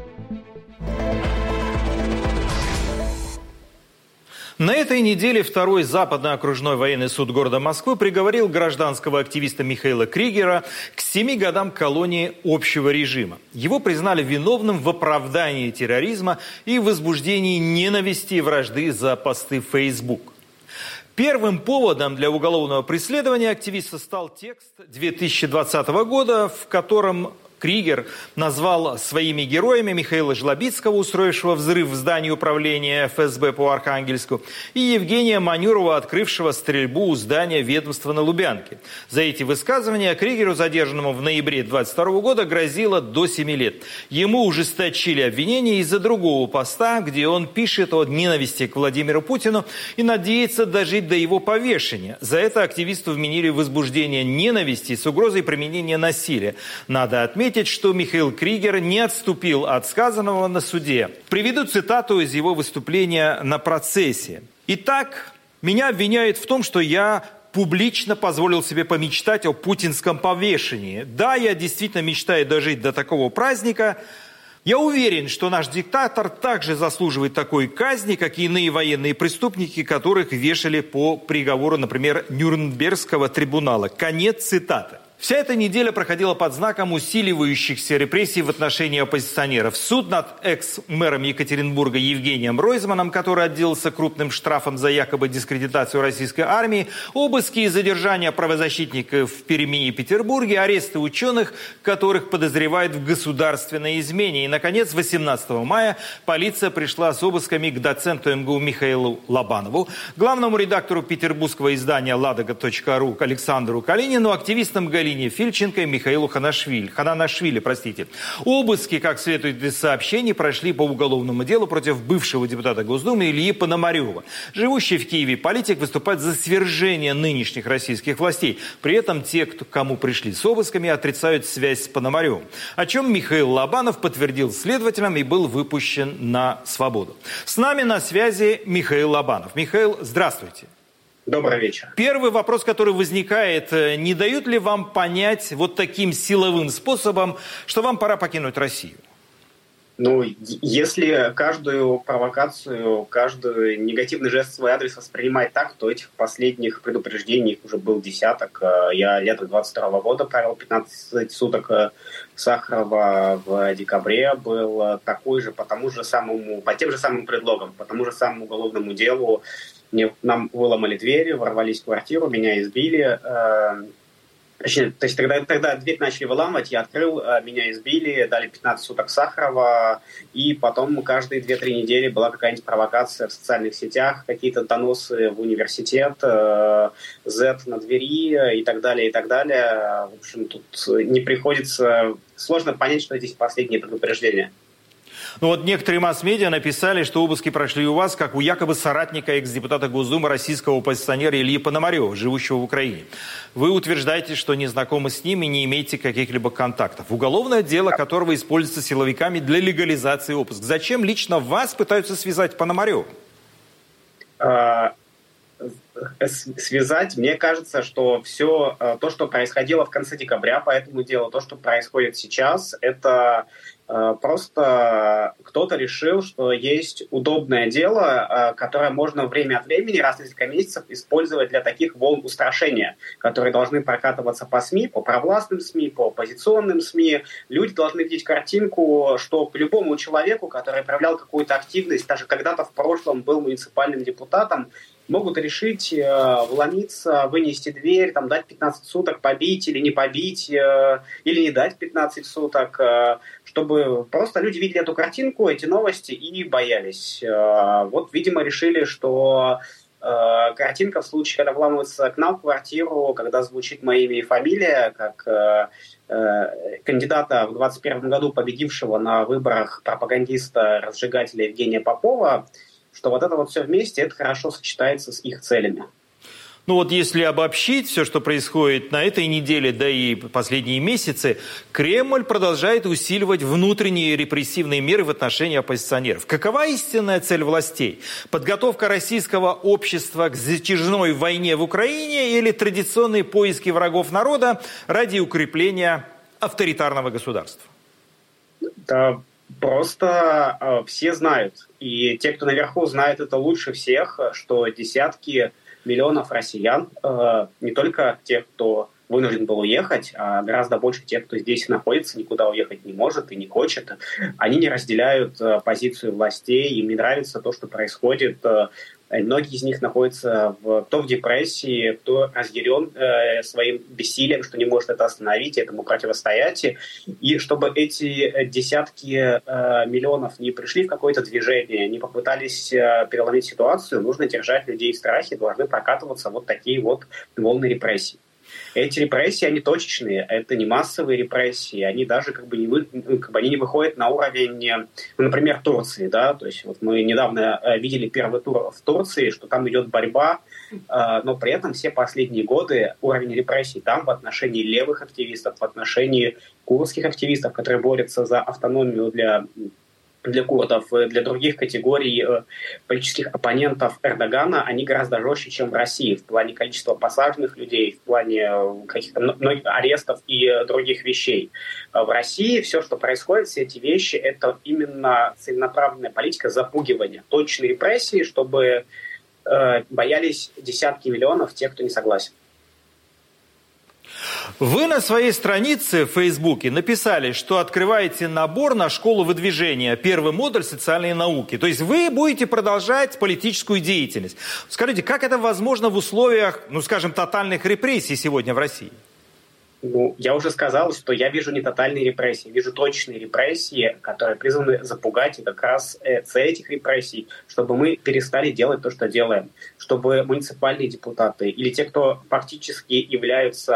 На этой неделе второй Западный окружной военный суд города Москвы приговорил гражданского активиста Михаила Кригера к семи годам колонии общего режима. Его признали виновным в оправдании терроризма и возбуждении ненависти и вражды за посты в Facebook. Первым поводом для уголовного преследования активиста стал текст две тысячи двадцатого года, в котором Кригер назвал своими героями Михаила Жлобицкого, устроившего взрыв в здании управления эф эс бэ по Архангельску, и Евгения Манюрова, открывшего стрельбу у здания ведомства на Лубянке. За эти высказывания Кригеру, задержанному в ноябре двадцать второго года, грозило до семи лет. Ему ужесточили обвинения из-за другого поста, где он пишет о ненависти к Владимиру Путину и надеется дожить до его повешения. За это активисту вменили возбуждение ненависти с угрозой применения насилия. Надо отметить, что Михаил Кригер не отступил от сказанного на суде. Приведу цитату из его выступления на процессе. «Итак, меня обвиняют в том, что я публично позволил себе помечтать о путинском повешении. Да, я действительно мечтаю дожить до такого праздника. Я уверен, что наш диктатор также заслуживает такой казни, как и иные военные преступники, которых вешали по приговору, например, Нюрнбергского трибунала». Конец цитаты. Вся эта неделя проходила под знаком усиливающихся репрессий в отношении оппозиционеров. Суд над экс-мэром Екатеринбурга Евгением Ройзманом, который отделался крупным штрафом за якобы дискредитацию российской армии, обыски и задержания правозащитников в Перми и Петербурге, аресты ученых, которых подозревают в государственной измене. И, наконец, восемнадцатого мая полиция пришла с обысками к доценту эм гэ у Михаилу Лобанову, главному редактору петербургского издания ладога точка ру Александру Калинину, активистам Галине Галине Фильченко и Михаилу Ханашвили. Хананашвили, простите. Обыски, как следует из сообщений, прошли по уголовному делу против бывшего депутата Госдумы Ильи Пономарева. Живущий в Киеве политик выступает за свержение нынешних российских властей. При этом те, кто, кому пришли с обысками, отрицают связь с Пономаревым. О чем Михаил Лобанов подтвердил следователям и был выпущен на свободу. С нами на связи Михаил Лобанов. Михаил, здравствуйте. Добрый вечер. Первый вопрос, который возникает, не дают ли вам понять вот таким силовым способом, что вам пора покинуть Россию? Ну, если каждую провокацию, каждый негативный жест в свой адрес воспринимать так, то этих последних предупреждений уже был десяток. Я летом двадцать второго года провел пятнадцать суток Сахарова, в декабре был такой же по тому же самому, по тем же самым предлогам, по тому же самому уголовному делу. Мне, нам выломали двери, ворвались в квартиру, меня избили. Точнее, то есть тогда, тогда дверь начали выламывать, я открыл, меня избили, дали пятнадцать суток Сахарова, и потом каждые две-три недели была какая-нибудь провокация в социальных сетях, какие-то доносы в университет, Z на двери и так далее, и так далее. В общем, тут не приходится... Сложно понять, что здесь последние предупреждения. Ну вот некоторые масс-медиа написали, что обыски прошли у вас, как у якобы соратника экс-депутата Госдумы российского оппозиционера Ильи Пономарева, живущего в Украине. Вы утверждаете, что не знакомы с ним и не имеете каких-либо контактов. Уголовное дело, которого используется силовиками для легализации обыска. Зачем лично вас пытаются связать Пономаревым? Связать, мне кажется, что все то, что происходило в конце декабря по этому делу, то, что происходит сейчас, это просто кто-то решил, что есть удобное дело, которое можно время от времени, раз в несколько месяцев, использовать для таких волн устрашения, которые должны прокатываться по СМИ, по провластным СМИ, по оппозиционным СМИ. Люди должны видеть картинку, что к любому человеку, который проявлял какую-то активность, даже когда-то в прошлом был муниципальным депутатом, могут решить э, вломиться, вынести дверь, там, дать пятнадцать суток, побить или не побить, э, или не дать пятнадцать суток, э, чтобы просто люди видели эту картинку, эти новости и боялись. Э, вот, видимо, решили, что э, картинка в случае, когда вламываются к нам в квартиру, когда звучит мое имя и фамилия, как э, э, кандидата в двадцать первом году, победившего на выборах пропагандиста-разжигателя Евгения Попова, что вот это вот все вместе, это хорошо сочетается с их целями. Ну вот если обобщить все, что происходит на этой неделе, да и последние месяцы, Кремль продолжает усиливать внутренние репрессивные меры в отношении оппозиционеров. Какова истинная цель властей? Подготовка российского общества к затяжной войне в Украине или традиционные поиски врагов народа ради укрепления авторитарного государства? Да. Просто э, все знают, и те, кто наверху, знают это лучше всех, что десятки миллионов россиян, э, не только тех, кто вынужден был уехать, а гораздо больше тех, кто здесь находится, никуда уехать не может и не хочет, они не разделяют э, позицию властей, им не нравится то, что происходит. Э, Многие из них находятся в, кто в депрессии, кто разъярен э, своим бессилием, что не может это остановить, этому противостоять. И чтобы эти десятки э, миллионов не пришли в какое-то движение, не попытались э, переломить ситуацию, нужно держать людей в страхе, должны прокатываться вот такие вот волны репрессий. Эти репрессии, они точечные, это не массовые репрессии, они даже как бы не, вы, как бы они не выходят на уровень, ну, например, Турции, да, то есть вот мы недавно видели первый тур в Турции, что там идет борьба, но при этом все последние годы уровень репрессий там в отношении левых активистов, в отношении курдских активистов, которые борются за автономию для для курдов, для других категорий э, политических оппонентов Эрдогана, они гораздо жестче, чем в России в плане количества посаженных людей, в плане каких-то многих арестов и других вещей. В России все, что происходит, все эти вещи, это именно целенаправленная политика запугивания, точные репрессии, чтобы э, боялись десятки миллионов тех, кто не согласен. Вы на своей странице в Фейсбуке написали, что открываете набор на школу выдвижения, первый модуль социальные науки. То есть вы будете продолжать политическую деятельность. Скажите, как это возможно в условиях, ну скажем, тотальных репрессий сегодня в России? Ну, я уже сказал, что я вижу не тотальные репрессии, я вижу точные репрессии, которые призваны запугать, и как раз цель этих репрессий, чтобы мы перестали делать то, что делаем, чтобы муниципальные депутаты или те, кто фактически являются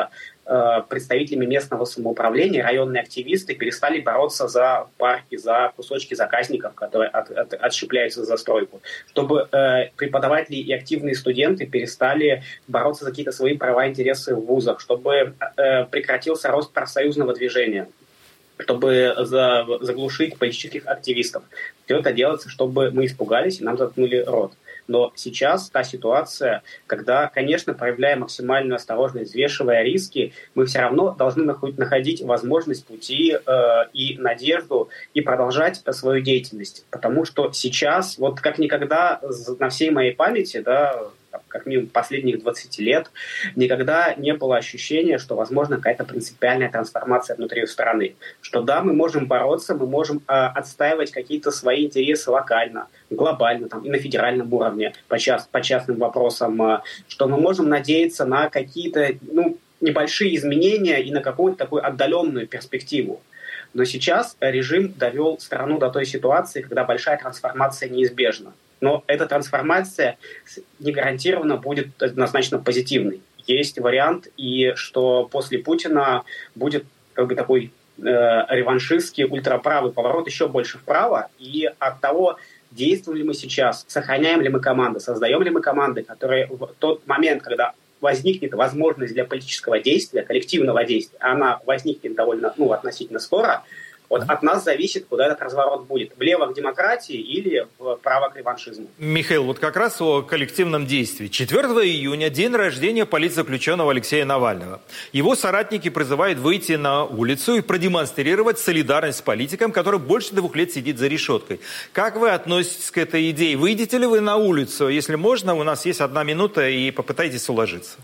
представителями местного самоуправления районные активисты перестали бороться за парки, за кусочки заказников, которые от, от, отщепляются за застройку, чтобы э, преподаватели и активные студенты перестали бороться за какие-то свои права и интересы в вузах, чтобы э, прекратился рост профсоюзного движения, чтобы за, заглушить политических активистов. Все это делается, чтобы мы испугались и нам заткнули рот. Но сейчас та ситуация, когда, конечно, проявляя максимальную осторожность, взвешивая риски, мы все равно должны находить возможность пути э, и надежду и продолжать свою деятельность. Потому что сейчас, вот как никогда на всей моей памяти, да, как минимум последних двадцати лет, никогда не было ощущения, что возможна какая-то принципиальная трансформация внутри страны. Что да, мы можем бороться, мы можем э, отстаивать какие-то свои интересы локально, глобально там, и на федеральном уровне по, част, по частным вопросам, э, что мы можем надеяться на какие-то ну, небольшие изменения и на какую-то такую отдаленную перспективу. Но сейчас режим довел страну до той ситуации, когда большая трансформация неизбежна. Но эта трансформация не гарантированно будет однозначно позитивной. Есть вариант, и что после Путина будет как бы такой э, реваншистский ультраправый поворот еще больше вправо. И от того, действуем ли мы сейчас, сохраняем ли мы команды, создаем ли мы команды, которые в тот момент, когда возникнет возможность для политического действия, коллективного действия, она возникнет довольно, ну, относительно скоро, вот от нас зависит, куда этот разворот будет. Влево к демократии или вправо к реваншизму. Михаил, вот как раз о коллективном действии. четвёртого июня, день рождения политзаключенного Алексея Навального. Его соратники призывают выйти на улицу и продемонстрировать солидарность с политиком, который больше двух лет сидит за решеткой. Как вы относитесь к этой идее? Выйдете ли вы на улицу? Если можно, у нас есть одна минута, и попытайтесь уложиться.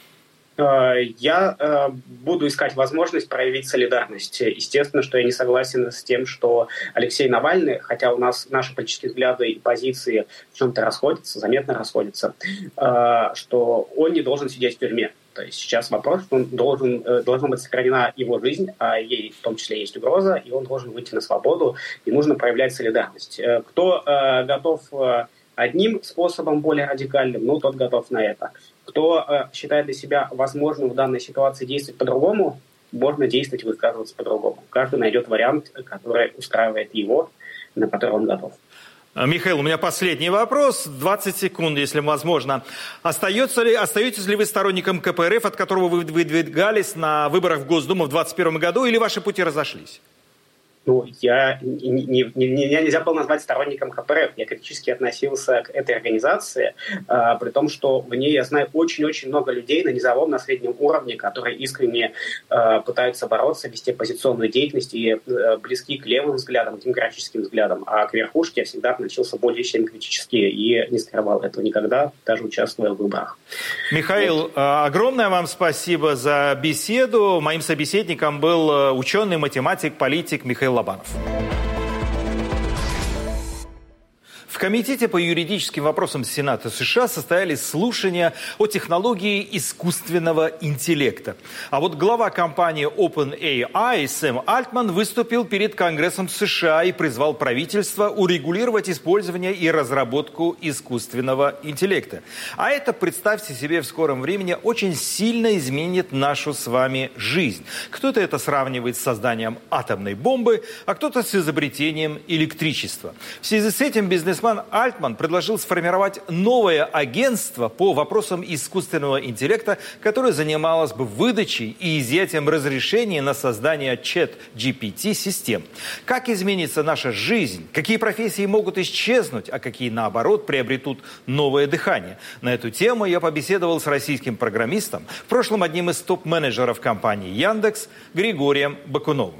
Я э, буду искать возможность проявить солидарность. Естественно, что я не согласен с тем, что Алексей Навальный, хотя у нас наши политические взгляды и позиции в чем-то расходятся, заметно расходятся, э, что он не должен сидеть в тюрьме. То есть сейчас вопрос, что он должен, э, должна быть сохранена его жизнь, а ей в том числе есть угроза, и он должен выйти на свободу, и нужно проявлять солидарность. Э, кто э, готов э, одним способом более радикальным, ну, тот готов на это. Кто э, считает для себя возможным в данной ситуации действовать по-другому, можно действовать и высказываться по-другому. Каждый найдет вариант, который устраивает его, на который он готов. Михаил, у меня последний вопрос. двадцать секунд, если возможно. Остается ли, остаетесь ли вы сторонником ка пэ эр эф, от которого вы выдвигались на выборах в Госдуму в двадцать первом году, или ваши пути разошлись? Ну, я, не, не, не, меня нельзя было назвать сторонником ка пэ эр эф. Я критически относился к этой организации, э, при том, что в ней я знаю очень-очень много людей на низовом, на среднем уровне, которые искренне э, пытаются бороться, вести оппозиционную деятельность и э, близки к левым взглядам, к демократическим взглядам. А к верхушке я всегда относился более чем критически и не скрывал этого никогда, даже участвуя в выборах. Михаил, вот. Огромное вам спасибо за беседу. Моим собеседником был ученый, математик, политик Михаил Лобанов. В Комитете по юридическим вопросам Сената США состоялись слушания о технологии искусственного интеллекта. А вот глава компании OpenAI Сэм Альтман выступил перед Конгрессом США и призвал правительство урегулировать использование и разработку искусственного интеллекта. А это, представьте себе, в скором времени очень сильно изменит нашу с вами жизнь. Кто-то это сравнивает с созданием атомной бомбы, а кто-то с изобретением электричества. В связи с этим бизнесмен Альтман предложил сформировать новое агентство по вопросам искусственного интеллекта, которое занималось бы выдачей и изъятием разрешений на создание чат джи пи ти-систем. Как изменится наша жизнь? Какие профессии могут исчезнуть, а какие, наоборот, приобретут новое дыхание? На эту тему я побеседовал с российским программистом, в прошлом одним из топ-менеджеров компании Яндекс, Григорием Бакуновым.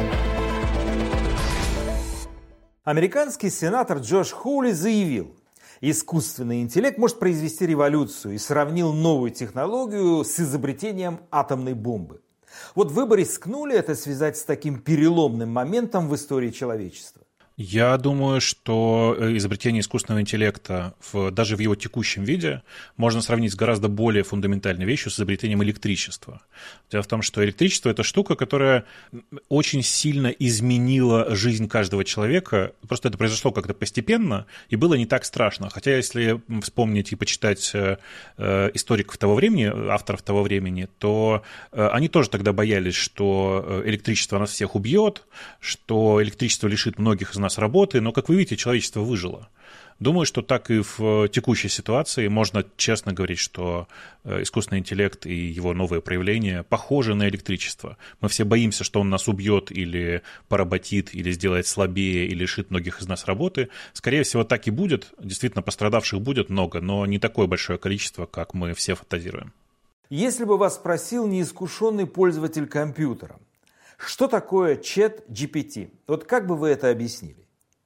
Американский сенатор Джош Хоули заявил, искусственный интеллект может произвести революцию, и сравнил новую технологию с изобретением атомной бомбы. Вот вы бы рискнули это связать с таким переломным моментом в истории человечества? Я думаю, что изобретение искусственного интеллекта в, даже в его текущем виде можно сравнить с гораздо более фундаментальной вещью, с изобретением электричества. Дело в том, что электричество – это штука, которая очень сильно изменила жизнь каждого человека. Просто это произошло как-то постепенно и было не так страшно. Хотя если вспомнить и почитать э, историков того времени, авторов того времени, то э, они тоже тогда боялись, что электричество нас всех убьет, что электричество лишит многих из нас работы, но, как вы видите, человечество выжило. Думаю, что так и в текущей ситуации можно честно говорить, что искусственный интеллект и его новые проявления похожи на электричество. Мы все боимся, что он нас убьет или поработит, или сделает слабее, или лишит многих из нас работы. Скорее всего, так и будет. Действительно, пострадавших будет много, но не такое большое количество, как мы все фантазируем. Если бы вас спросил неискушенный пользователь компьютера, что такое чат джи пи ти? Вот как бы вы это объяснили?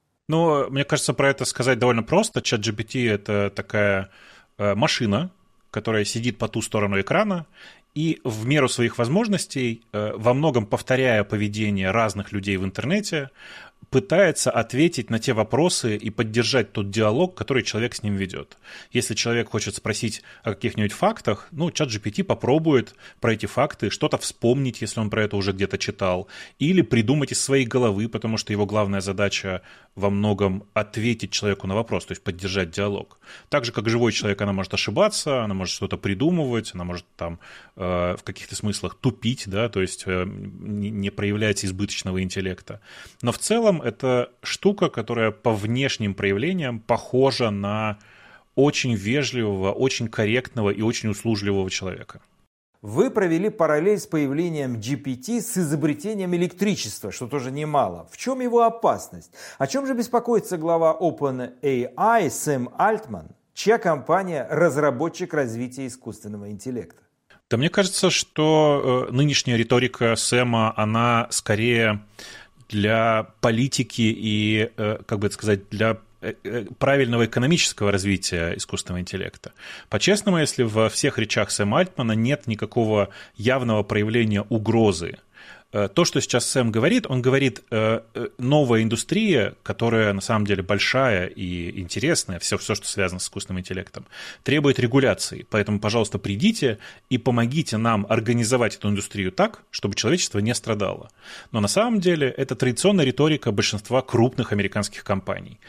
Ну, мне кажется, про это сказать довольно просто. чат джи пи ти – это такая э, машина, которая сидит по ту сторону экрана и в меру своих возможностей, э, во многом повторяя поведение разных людей в интернете, пытается ответить на те вопросы и поддержать тот диалог, который человек с ним ведет. Если человек хочет спросить о каких-нибудь фактах, ну, чат джи пи ти попробует про эти факты что-то вспомнить, если он про это уже где-то читал, или придумать из своей головы, потому что его главная задача во многом ответить человеку на вопрос, то есть поддержать диалог. Так же, как живой человек, она может ошибаться, она может что-то придумывать, она может там э, в каких-то смыслах тупить, да, то есть э, не, не проявлять избыточного интеллекта. Но в целом это штука, которая по внешним проявлениям похожа на очень вежливого, очень корректного и очень услужливого человека. Вы провели параллель с появлением джи пи ти с изобретением электричества, что тоже немало. В чем его опасность? О чем же беспокоится глава OpenAI Сэм Альтман, чья компания – разработчик развития искусственного интеллекта? Да, мне кажется, что э, нынешняя риторика Сэма, она скорее для политики и, э, как бы это сказать, для правильного экономического развития искусственного интеллекта. По-честному, если во всех речах Сэма Альтмана нет никакого явного проявления угрозы. То, что сейчас Сэм говорит, он говорит, новая индустрия, которая на самом деле большая и интересная, все, все, что связано с искусственным интеллектом, требует регуляции. Поэтому, пожалуйста, придите и помогите нам организовать эту индустрию так, чтобы человечество не страдало. Но на самом деле это традиционная риторика большинства крупных американских компаний.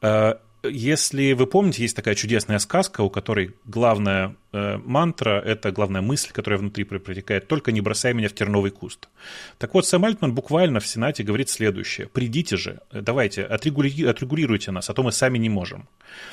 Если вы помните, есть такая чудесная сказка, у которой главная э, мантра, это главная мысль, которая внутри протекает: «Только не бросай меня в терновый куст». Так вот, Сэм Альтман буквально в Сенате говорит следующее: «Придите же, давайте, отрегули... отрегулируйте нас, а то мы сами не можем».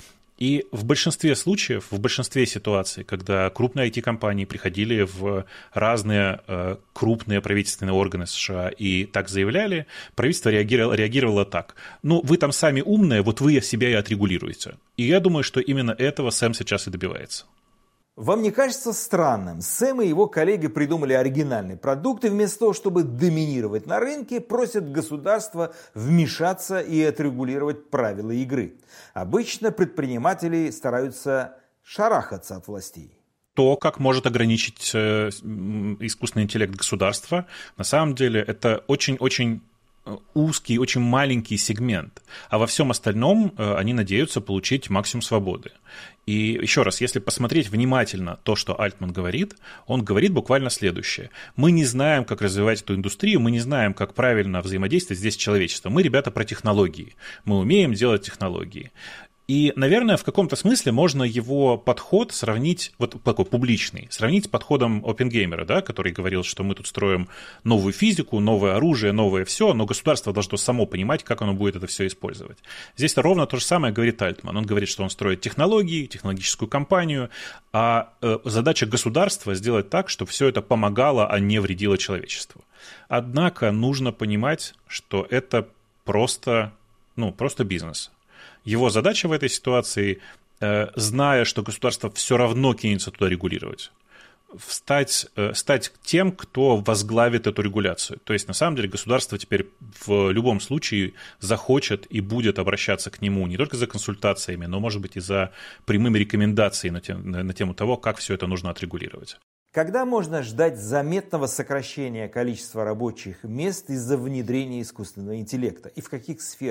И в большинстве случаев, в большинстве ситуаций, когда крупные ай ти-компании приходили в разные э, крупные правительственные органы США и так заявляли, правительство реагировало, реагировало так: ну, вы там сами умные, вот вы себя и отрегулируете. И я думаю, что именно этого Сэм сейчас и добивается. Вам не кажется странным? Сэм и его коллеги придумали оригинальный продукт, и вместо того, чтобы доминировать на рынке, просят государство вмешаться и отрегулировать правила игры. Обычно предприниматели стараются шарахаться от властей. То, как может ограничить э, искусственный интеллект государства, на самом деле это очень-очень узкий, очень маленький сегмент, а во всем остальном они надеются получить максимум свободы. И еще раз, если посмотреть внимательно то, что Альтман говорит, он говорит буквально следующее: мы не знаем, как развивать эту индустрию, мы не знаем, как правильно взаимодействовать здесь с человечеством. Мы, ребята, про технологии. Мы умеем делать технологии. И, наверное, в каком-то смысле можно его подход сравнить, вот такой публичный, сравнить с подходом Оппенгеймера, да, который говорил, что мы тут строим новую физику, новое оружие, новое все, но государство должно само понимать, как оно будет это все использовать. Здесь ровно то же самое говорит Альтман. Он говорит, что он строит технологии, технологическую компанию, а задача государства сделать так, чтобы все это помогало, а не вредило человечеству. Однако нужно понимать, что это просто, ну, просто бизнес. Его задача в этой ситуации, зная, что государство все равно кинется туда регулировать, стать, стать тем, кто возглавит эту регуляцию. То есть, на самом деле, государство теперь в любом случае захочет и будет обращаться к нему не только за консультациями, но, может быть, и за прямыми рекомендациями на тему, на тему того, как все это нужно отрегулировать. Когда можно ждать заметного сокращения количества рабочих мест из-за внедрения искусственного интеллекта? И в каких сферах?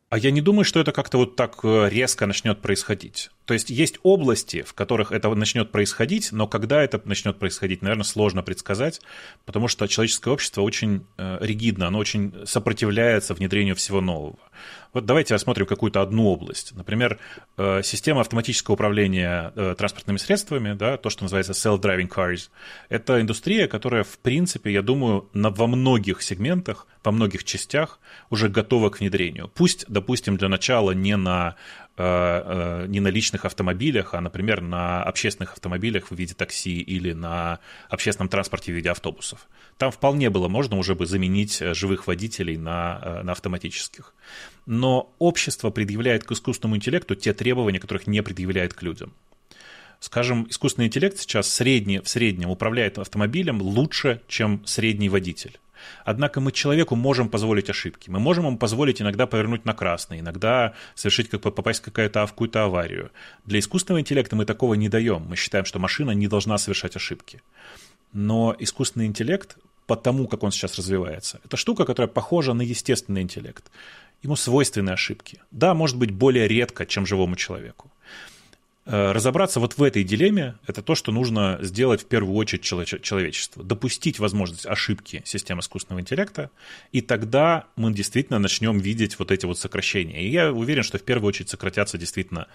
А я не думаю, что это как-то вот так резко начнет происходить. То есть есть области, в которых это начнет происходить, но когда это начнет происходить, наверное, сложно предсказать, потому что человеческое общество очень ригидно, оно очень сопротивляется внедрению всего нового. Вот давайте рассмотрим какую-то одну область. Например, система автоматического управления транспортными средствами, да, то, что называется self-driving cars, это индустрия, которая, в принципе, я думаю, на, во многих сегментах, во многих частях уже готова к внедрению. Пусть, допустим, для начала не на, не на личных автомобилях, а, например, на общественных автомобилях в виде такси или на общественном транспорте в виде автобусов. Там вполне было можно уже бы заменить живых водителей на, на автоматических. Но общество предъявляет к искусственному интеллекту те требования, которых не предъявляет к людям. Скажем, искусственный интеллект сейчас средний, в среднем управляет автомобилем лучше, чем средний водитель. Однако мы человеку можем позволить ошибки. Мы можем ему позволить иногда повернуть на красный, иногда совершить, как попасть в какую-то, в какую-то аварию. Для искусственного интеллекта мы такого не даем. Мы считаем, что машина не должна совершать ошибки. Но искусственный интеллект, потому как он сейчас развивается, это штука, которая похожа на естественный интеллект. Ему свойственны ошибки. Да, может быть, более редко, чем живому человеку. Разобраться вот в этой дилемме – это то, что нужно сделать в первую очередь человечеству. Допустить возможность ошибки системы искусственного интеллекта, и тогда мы действительно начнем видеть вот эти вот сокращения. И я уверен, что в первую очередь сократятся действительно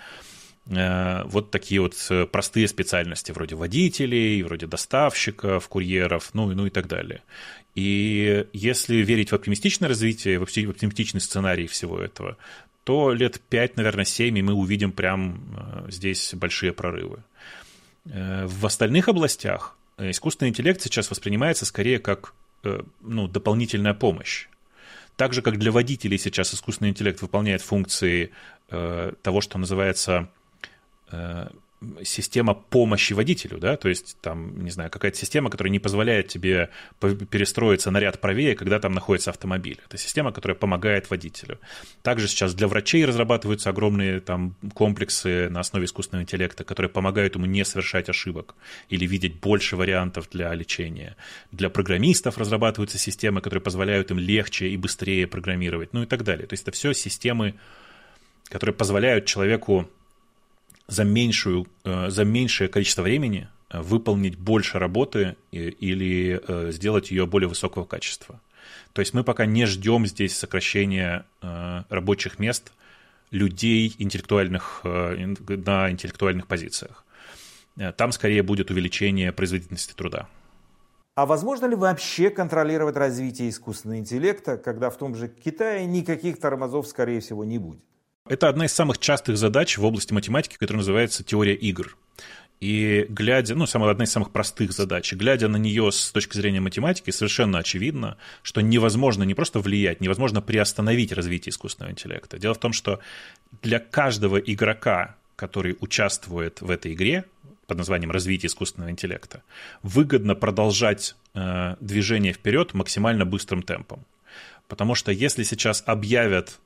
вот такие вот простые специальности, вроде водителей, вроде доставщиков, курьеров, ну, ну и так далее. И если верить в оптимистичное развитие, в оптимистичный сценарий всего этого, то лет пять, наверное, семь, и мы увидим прям здесь большие прорывы. В остальных областях искусственный интеллект сейчас воспринимается скорее как, ну, дополнительная помощь. Так же, как для водителей сейчас искусственный интеллект выполняет функции того, что называется система помощи водителю, да, то есть там, не знаю, какая-то система, которая не позволяет тебе перестроиться на ряд правее, когда там находится автомобиль. Это система, которая помогает водителю. Также сейчас для врачей разрабатываются огромные там комплексы на основе искусственного интеллекта, которые помогают ему не совершать ошибок или видеть больше вариантов для лечения. Для программистов разрабатываются системы, которые позволяют им легче и быстрее программировать, ну и так далее. То есть это все системы, которые позволяют человеку за, меньшую, за меньшее количество времени выполнить больше работы или сделать ее более высокого качества. То есть мы пока не ждем здесь сокращения рабочих мест людей интеллектуальных, на интеллектуальных позициях. Там скорее будет увеличение производительности труда. А возможно ли вообще контролировать развитие искусственного интеллекта, когда в том же Китае никаких тормозов, скорее всего, не будет? Это одна из самых частых задач в области математики, которая называется теория игр. И глядя, ну, самая, одна из самых простых задач, глядя на нее с точки зрения математики, совершенно очевидно, что невозможно не просто влиять, невозможно приостановить развитие искусственного интеллекта. Дело в том, что для каждого игрока, который участвует в этой игре, под названием развитие искусственного интеллекта, выгодно продолжать э, движение вперед максимально быстрым темпом. Потому что если сейчас объявят,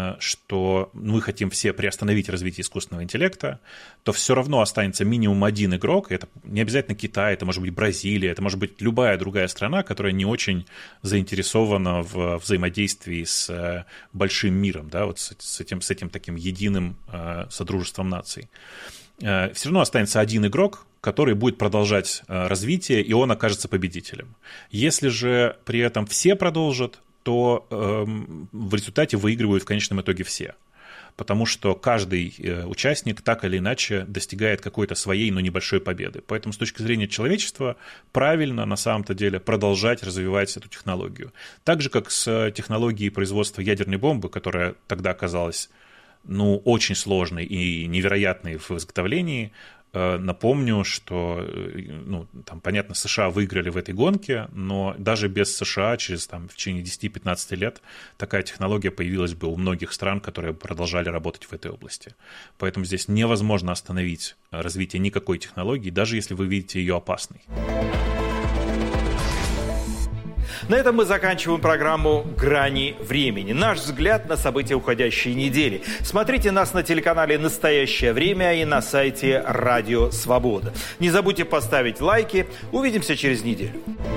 что мы хотим все приостановить развитие искусственного интеллекта, то все равно останется минимум один игрок, это не обязательно Китай, это может быть Бразилия, это может быть любая другая страна, которая не очень заинтересована в взаимодействии с большим миром, да, вот с этим, с этим таким единым содружеством наций. Все равно останется один игрок, который будет продолжать развитие, и он окажется победителем. Если же при этом все продолжат, то э, в результате выигрывают в конечном итоге все. Потому что каждый э, участник так или иначе достигает какой-то своей, но небольшой победы. Поэтому с точки зрения человечества правильно на самом-то деле продолжать развивать эту технологию. Так же, как с технологией производства ядерной бомбы, которая тогда оказалась, ну, очень сложной и невероятной в изготовлении. Напомню, что, ну, там, понятно, США выиграли в этой гонке, но даже без США через там, в течение десять-пятнадцать лет такая технология появилась бы у многих стран, которые продолжали работать в этой области. Поэтому здесь невозможно остановить развитие никакой технологии, даже если вы видите ее опасной. На этом мы заканчиваем программу «Грани времени». Наш взгляд на события уходящей недели. Смотрите нас на телеканале «Настоящее время» и на сайте «Радио Свобода». Не забудьте поставить лайки. Увидимся через неделю.